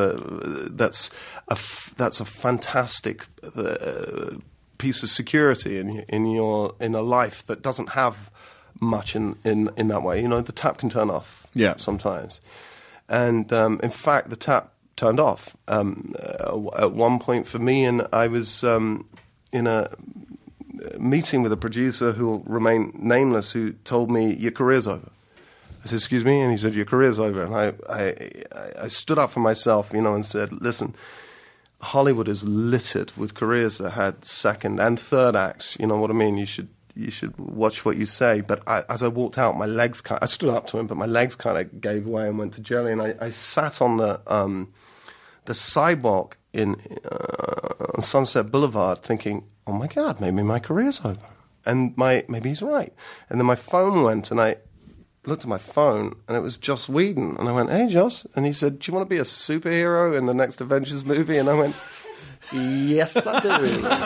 a fantastic piece of security in a life that doesn't have much in that way. You know, the tap can turn off sometimes. And in fact, the tap turned off at one point for me, and I was in a meeting with a producer who will remain nameless, who told me, your career's over. I said, excuse me? And he said, your career's over. And I stood up for myself, you know, and said, listen, Hollywood is littered with careers that had second and third acts. You know what I mean? You should watch what you say. But as I walked out, I stood up to him, but my legs kind of gave way and went to jelly. And I sat on the sidewalk on Sunset Boulevard thinking, oh my God, maybe my career's over. And maybe he's right. And then my phone went, and I looked at my phone, and it was Joss Whedon. And I went, hey, Joss. And he said, do you want to be a superhero in the next Avengers movie? And I went, yes, I do.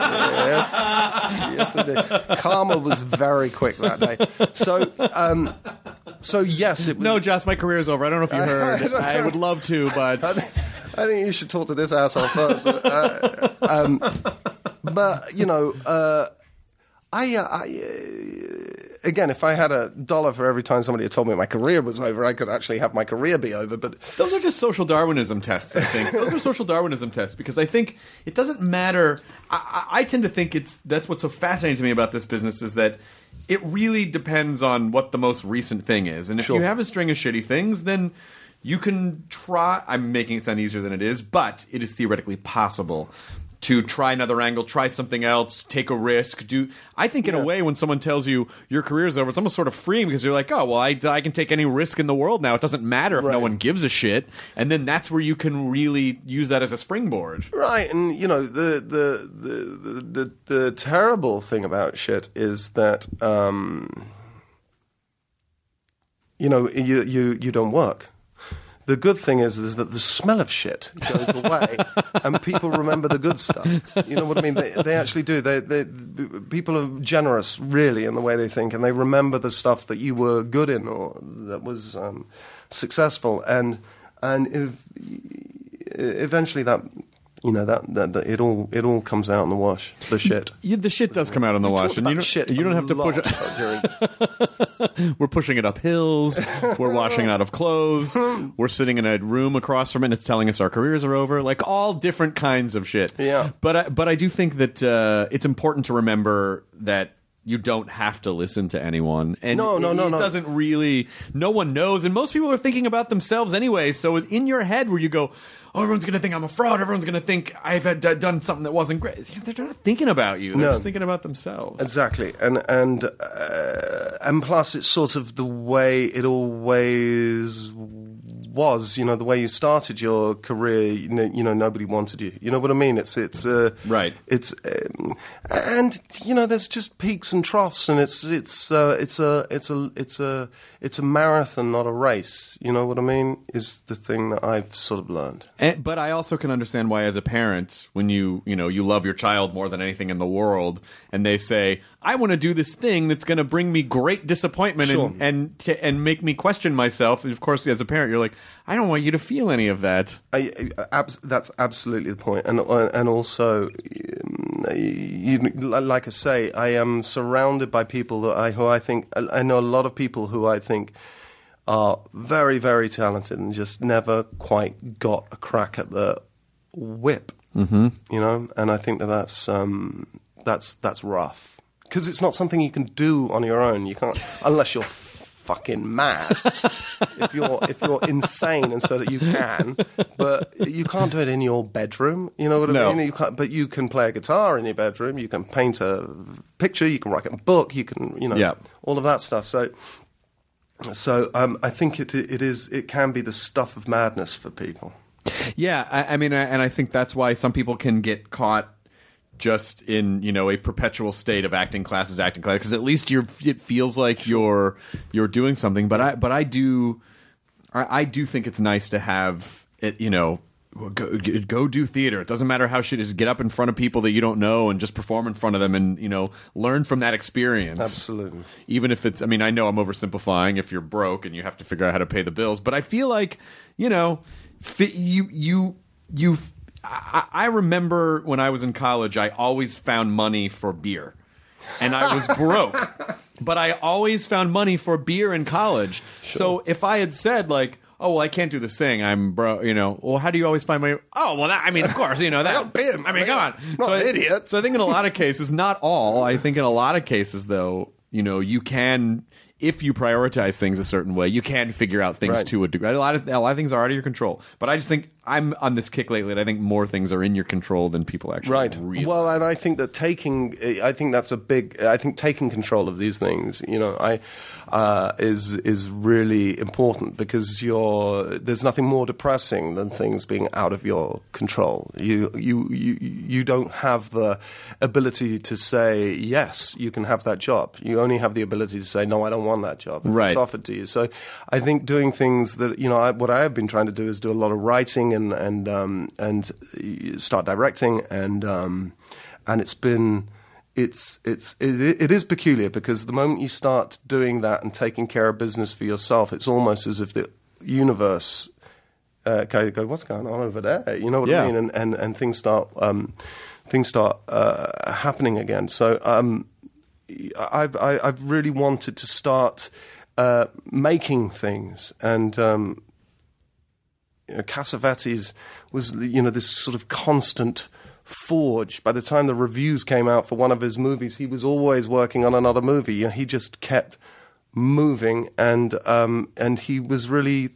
Yes, I do. Karma was very quick that day. So yes, it was... No, Joss, my career's over. I don't know if you heard. I would love to, but... I think you should talk to this asshole first. But you know, again, if I had $1 for every time somebody had told me my career was over, I could actually have my career be over. But those are just social Darwinism tests, I think. Those are social Darwinism tests, because I think it doesn't matter. I tend to think that's what's so fascinating to me about this business, is that it really depends on what the most recent thing is. And if you have a string of shitty things, then you can try. I'm making it sound easier than it is, but it is theoretically possible to try another angle, try something else, take a risk. I think in a way, when someone tells you your career's over, it's almost sort of freeing, because you're like, oh, well, I can take any risk in the world now. It doesn't matter if no one gives a shit. And then that's where you can really use that as a springboard. Right. And, you know, the terrible thing about shit is that, you know, you don't work. The good thing is that the smell of shit goes away, and people remember the good stuff. You know what I mean? They actually do. People are generous, really, in the way they think, and they remember the stuff that you were good in or that was successful. And if eventually that, you know, that it all comes out in the wash. The shit. The shit does come out in the wash, and you don't have to push it. We're pushing it up hills. We're washing it out of clothes. We're sitting in a room across from it, and it's telling us our careers are over. Like all different kinds of shit. Yeah. But I do think that it's important to remember that you don't have to listen to anyone. And no. It doesn't really... No one knows. And most people are thinking about themselves anyway. So in your head where you go, oh, everyone's going to think I'm a fraud. Everyone's going to think I've done something that wasn't great. They're not thinking about you. They're just thinking about themselves. Exactly. And plus it's sort of the way it always was, you know, the way you started your career, you know, nobody wanted you. You know what I mean? It's right. It's and you know, there's just peaks and troughs, and it's it's a marathon, not a race. You know what I mean? Is the thing that I've sort of learned. But I also can understand why, as a parent, when you love your child more than anything in the world, and they say, "I want to do this thing that's going to bring me great disappointment Sure. and make me question myself." And of course, as a parent, you're like, "I don't want you to feel any of that." That's absolutely the point, and also, like I say, I am surrounded by people who I think I know a lot of people who I think are very, very talented and just never quite got a crack at the whip. Mm-hmm. You know, and I think that's rough because it's not something you can do on your own. You can't unless you're fucking mad. if you're insane, and so that you can, but you can't do it in your bedroom. You know what I mean? You can't, but you can play a guitar in your bedroom. You can paint a picture. You can write a book. You can, all of that stuff. So I think it can be the stuff of madness for people. Yeah, I mean, and I think that's why some people can get caught just in a perpetual state of acting class, because at least it feels like you're doing something. But I do think it's nice to have it. Go do theater. It doesn't matter how shit is. Get up in front of people that you don't know and just perform in front of them, and learn from that experience. Absolutely. Even if it's, I mean, I know I'm oversimplifying. If you're broke and you have to figure out how to pay the bills, but I feel like I remember when I was in college, I always found money for beer. And I was broke. But I always found money for beer in college. Sure. So if I had said, like, "Oh, well, I can't do this thing. I'm broke," well, how do you always find money? Oh, well, of course, that. I got beer. I mean, come on. Not an idiot. So I think in a lot of cases, not all, I think in a lot of cases, though, you can, if you prioritize things a certain way, you can figure out things to a degree. A lot of things are out of your control. But I just think I'm on this kick lately that I think more things are in your control than people actually realize. Well, and I think that taking control of these things, is really important, because there's nothing more depressing than things being out of your control. You don't have the ability to say, yes, you can have that job. You only have the ability to say, no, I don't want that job. It's offered to you. So I think doing things that, what I have been trying to do is do a lot of writing and start directing, and it is peculiar, because the moment you start doing that and taking care of business for yourself, it's almost as if the universe go, what's going on over there? You know what I mean? And things start happening again. So I've really wanted to start making things, and Cassavetes was this sort of constant forge. By the time the reviews came out for one of his movies, he was always working on another movie. He just kept moving, and he was really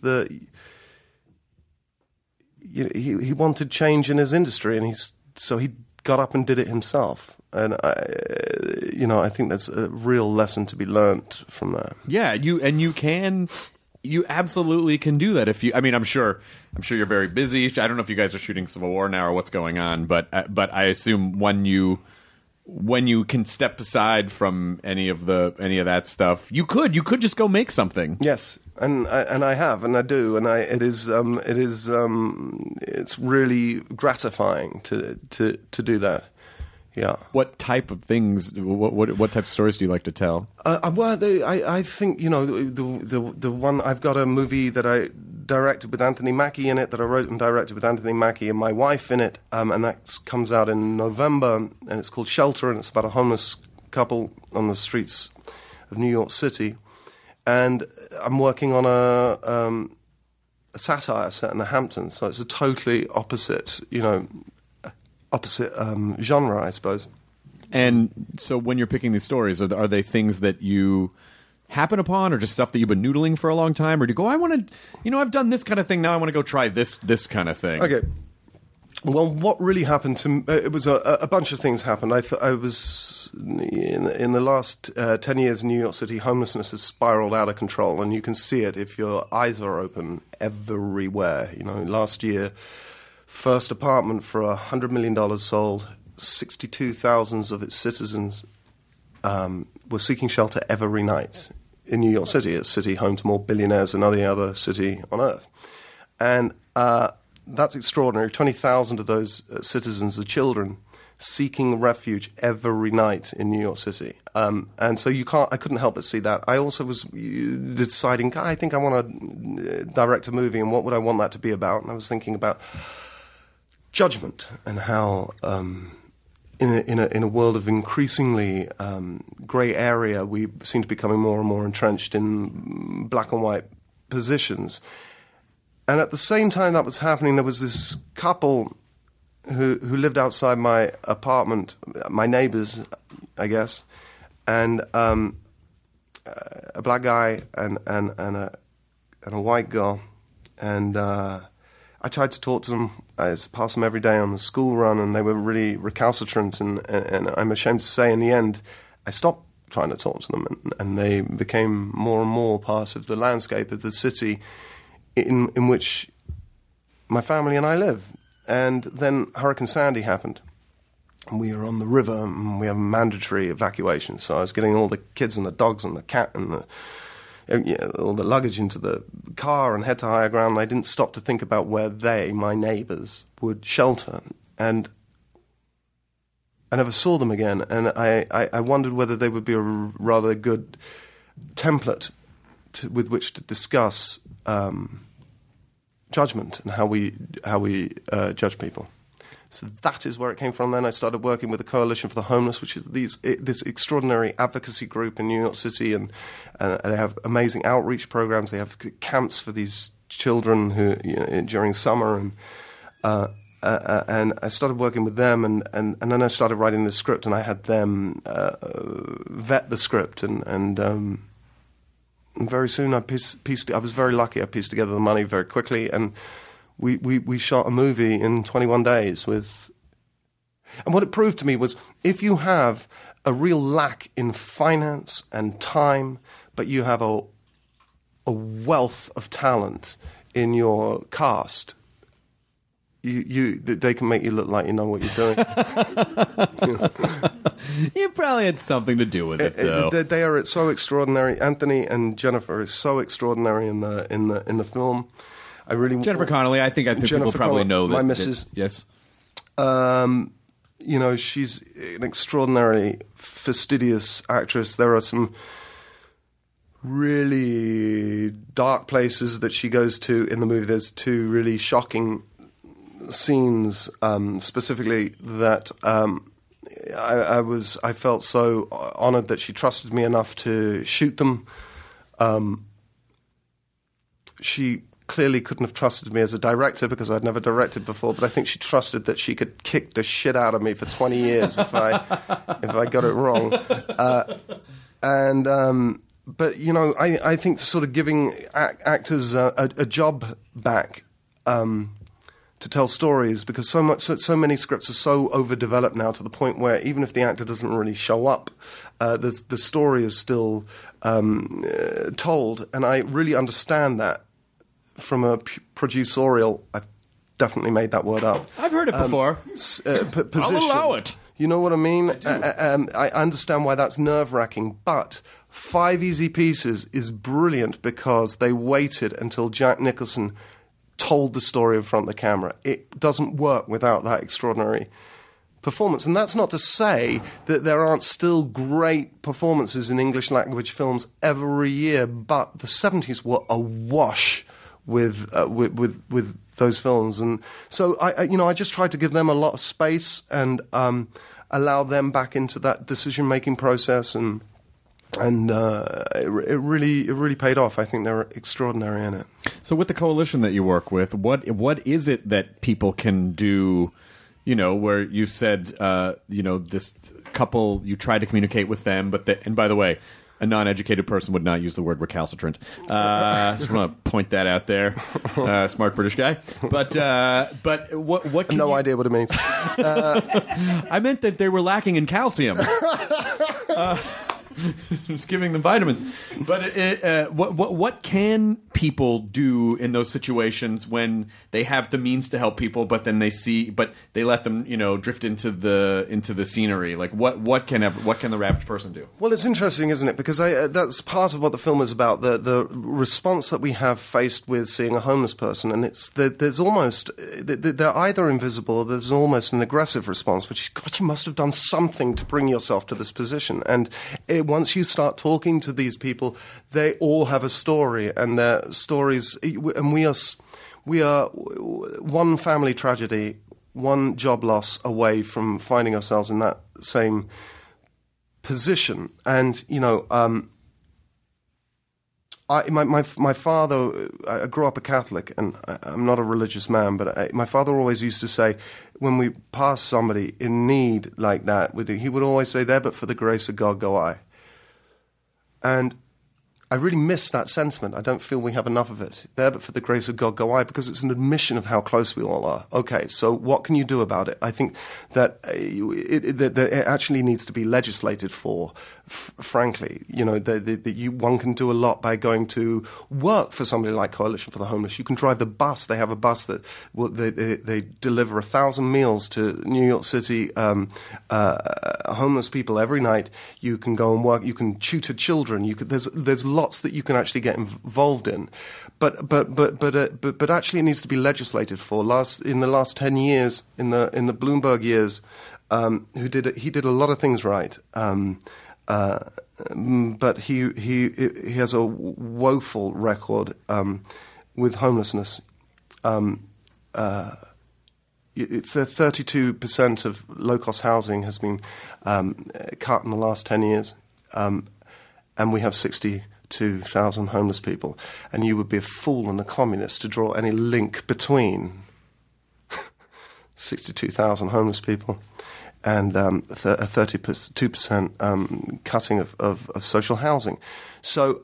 he wanted change in his industry, and so he got up and did it himself. And I think that's a real lesson to be learnt from that. Yeah, you absolutely can do that if you. I mean, I'm sure you're very busy. I don't know if you guys are shooting Civil War now or what's going on, but I assume when you can step aside from any of that stuff, you could just go make something. Yes, and I have, and I do, and it's really gratifying to do that. Yeah. What type of things? What type of stories do you like to tell? Well, I think the one, I've got a movie that I directed with Anthony Mackie in it, that I wrote and directed with Anthony Mackie and my wife in it, and that comes out in November, and it's called Shelter, and it's about a homeless couple on the streets of New York City, and I'm working on a satire set in the Hamptons, so it's a totally opposite genre, I suppose. And so when you're picking these stories, are they things that you happen upon, or just stuff that you've been noodling for a long time? Or do you go, I want to, I've done this kind of thing, now I want to go try this kind of thing? Okay. Well, what really happened to me, it was a bunch of things happened. I was, in the last 10 years in New York City, homelessness has spiraled out of control, and you can see it if your eyes are open everywhere. Last year, first apartment for $100 million sold. 62,000 of its citizens were seeking shelter every night in New York City, a city home to more billionaires than any other city on earth. And that's extraordinary. 20,000 of those citizens are children seeking refuge every night in New York City. And so I couldn't help but see that. I also was deciding, I think I want to direct a movie, and what would I want that to be about? And I was thinking about judgment and how in a world of increasingly grey area, we seem to be becoming more and more entrenched in black and white positions. And at the same time that was happening, there was this couple who lived outside my apartment, my neighbours, I guess, and a black guy and a white girl. And I tried to talk to them. I passed them every day on the school run, and they were really recalcitrant. And I'm ashamed to say, in the end, I stopped trying to talk to them, and they became more and more part of the landscape of the city in which my family and I live. And then Hurricane Sandy happened, and we were on the river, and we have mandatory evacuation. So I was getting all the kids and the dogs and the cat and all the luggage into the car and head to higher ground. I didn't stop to think about where they, my neighbours, would shelter. And I never saw them again, and I wondered whether they would be a rather good template with which to discuss judgment and how we judge people. So that is where it came from. Then I started working with the Coalition for the Homeless, which is this extraordinary advocacy group in New York City, and they have amazing outreach programs. They have camps for these children who during summer, and I started working with them, and then I started writing the script, and I had them vet the script, and very soon I was very lucky. I pieced together the money very quickly, and we shot a movie in 21 days and what it proved to me was, if you have a real lack in finance and time, but you have a wealth of talent in your cast, they can make you look like you know what you're doing. You probably had something to do with it, though. They are so extraordinary. Anthony and Jennifer is so extraordinary in the film. Jennifer Connelly. I think people probably know that. My missus. Yes. She's an extraordinary, fastidious actress. There are some really dark places that she goes to in the movie. There's two really shocking scenes, specifically that I felt so honoured that she trusted me enough to shoot them. She clearly couldn't have trusted me as a director because I'd never directed before, but I think she trusted that she could kick the shit out of me for 20 years if I got it wrong. But I think sort of giving actors a job back to tell stories, because so many scripts are so overdeveloped now to the point where even if the actor doesn't really show up, the story is still told, and I really understand that. From a producerial, I've definitely made that word up. I've heard it before. Position. I'll allow it. You know what I mean? I understand why that's nerve-wracking, but 5 Easy Pieces is brilliant because they waited until Jack Nicholson told the story in front of the camera. It doesn't work without that extraordinary performance. And that's not to say that there aren't still great performances in English language films every year, but the 70s were awash with those films, and so I just tried to give them a lot of space and allow them back into that decision-making process, and it really paid off. I think they're extraordinary in it. So with the coalition that you work with, what is it that people can do? Where you said this couple, you tried to communicate with them, and by the way, a non-educated person would not use the word recalcitrant. Just want to point that out there. Smart British guy. But what? No idea what it means. I meant that they were lacking in calcium. Just giving them vitamins. But what can people do in those situations when they have the means to help people, but then they let them drift into the scenery? Like what can the average person do? Well, it's interesting, isn't it? Because that's part of what the film is about. The response that we have faced with seeing a homeless person, and there's almost they're either invisible or there's almost an aggressive response, which is, God, you must have done something to bring yourself to this position. And once you start talking to these people, they all have a story, and their stories. And we are one family tragedy, one job loss away from finding ourselves in that same position. And my father, I grew up a Catholic, and I'm not a religious man, but my father always used to say, when we pass somebody in need like that, he would always say, "There but for the grace of God go I." And I really miss that sentiment. I don't feel we have enough of it. There but for the grace of God go I, because it's an admission of how close we all are. Okay, so what can you do about it? I think that it actually needs to be legislated for, frankly. One can do a lot by going to work for somebody like Coalition for the Homeless. You can drive the bus. They have a bus that they deliver 1,000 meals to New York City homeless people every night. You can go and work. You can tutor children. There's lots that you can actually get involved in, but actually it needs to be legislated for. In the last 10 years, in the Bloomberg years, he did a lot of things right, but he has a woeful record with homelessness. 32% of low-cost housing has been cut in the last 10 years, and we have 62,000 homeless people. And you would be a fool and a communist to draw any link between 62,000 homeless people and a 32% cutting of social housing. So,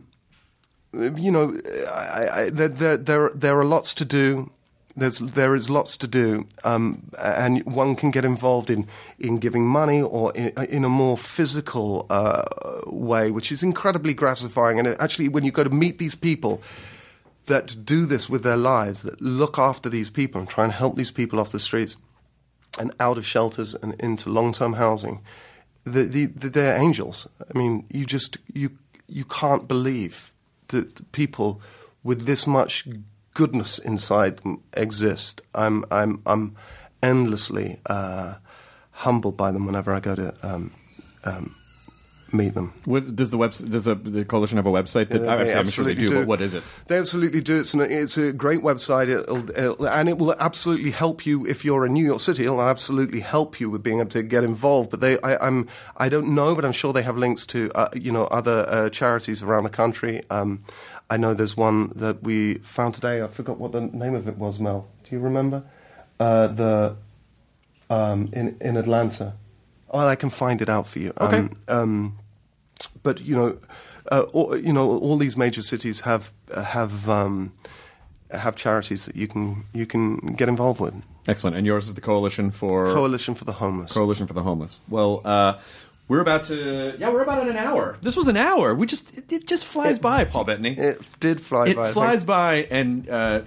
there are lots to do. There is lots to do, and one can get involved in giving money or in a more physical way, which is incredibly gratifying. And actually, when you go to meet these people that do this with their lives, that look after these people and try and help these people off the streets and out of shelters and into long-term housing, they're angels. I mean, you can't believe that people with this much goodness inside them exist. I'm endlessly humbled by them whenever I go to meet them. Does the coalition have a website? I'm sure they do. But what is it? They absolutely do. It's a great website, and it will absolutely help you if you're in New York City. It'll absolutely help you with being able to get involved. But I don't know, but I'm sure they have links to other charities around the country. I know there's one that we found today. I forgot what the name of it was, Mel. Do you remember? In Atlanta. Oh, I can find it out for you. Okay. But all these major cities have charities that you can get involved with. Excellent. And yours is the Coalition for the Homeless. Coalition for the Homeless. Well, we're about at an hour. This was an hour. It just flies by, Paul Bettany. It did fly by. It flies by, and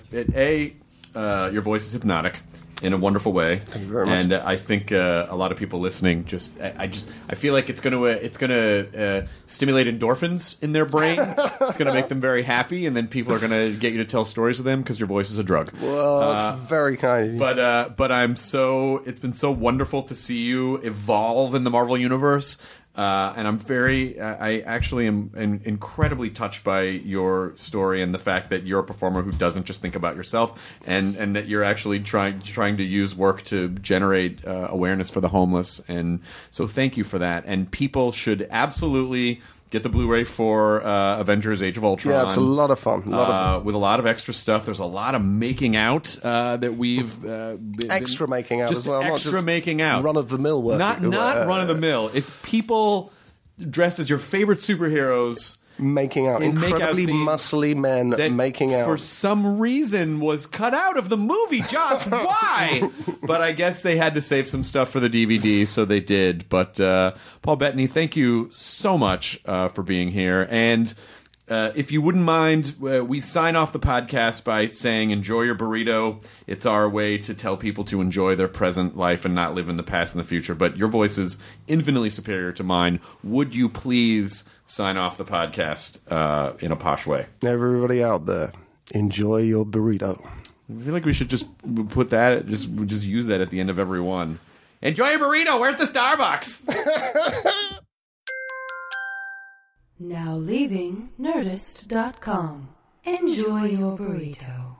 your voice is hypnotic in a wonderful way. Thank you very much. And I think a lot of people listening I feel like it's going to stimulate endorphins in their brain. It's going to make them very happy, and then people are going to get you to tell stories to them because your voice is a drug. Well, that's very kind of you. But it's been so wonderful to see you evolve in the Marvel Universe. And I actually am incredibly touched by your story and the fact that you're a performer who doesn't just think about yourself, and that you're actually trying to use work to generate awareness for the homeless. And so thank you for that. And people should absolutely get the Blu-ray for Avengers: Age of Ultron. Yeah, it's a lot of fun. With a lot of extra stuff. There's a lot of making out that we've making out just as well. Extra making out. Run of the mill work. Not run of the mill. It's people dressed as your favorite superheroes making out. Incredibly muscly men making out. For some reason was cut out of the movie. Josh, why? But I guess they had to save some stuff for the DVD, so they did. But Paul Bettany, thank you so much for being here. And if you wouldn't mind, we sign off the podcast by saying enjoy your burrito. It's our way to tell people to enjoy their present life and not live in the past and the future. But your voice is infinitely superior to mine. Would you please sign off the podcast in a posh way? Everybody out there, enjoy your burrito. I feel like we should just put that, just use that at the end of every one. Enjoy your burrito. Where's the Starbucks? Now leaving Nerdist.com. Enjoy your burrito.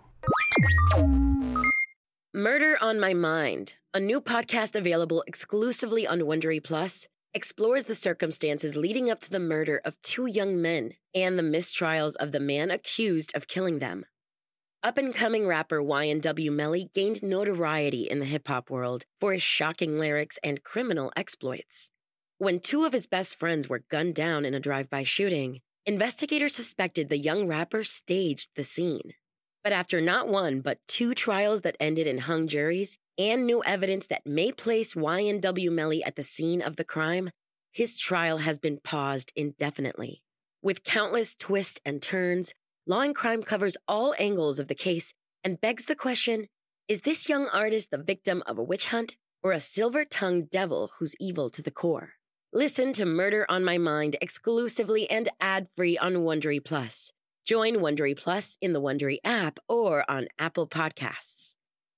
Murder on My Mind, a new podcast available exclusively on Wondery Plus, explores the circumstances leading up to the murder of two young men and the mistrials of the man accused of killing them. Up-and-coming rapper YNW Melly gained notoriety in the hip-hop world for his shocking lyrics and criminal exploits. When two of his best friends were gunned down in a drive-by shooting, investigators suspected the young rapper staged the scene. But after not one but two trials that ended in hung juries and new evidence that may place YNW Melly at the scene of the crime, his trial has been paused indefinitely. With countless twists and turns, Law and Crime covers all angles of the case and begs the question, is this young artist the victim of a witch hunt or a silver-tongued devil who's evil to the core? Listen to Murder on My Mind exclusively and ad-free on Wondery Plus. Join Wondery Plus in the Wondery app or on Apple Podcasts.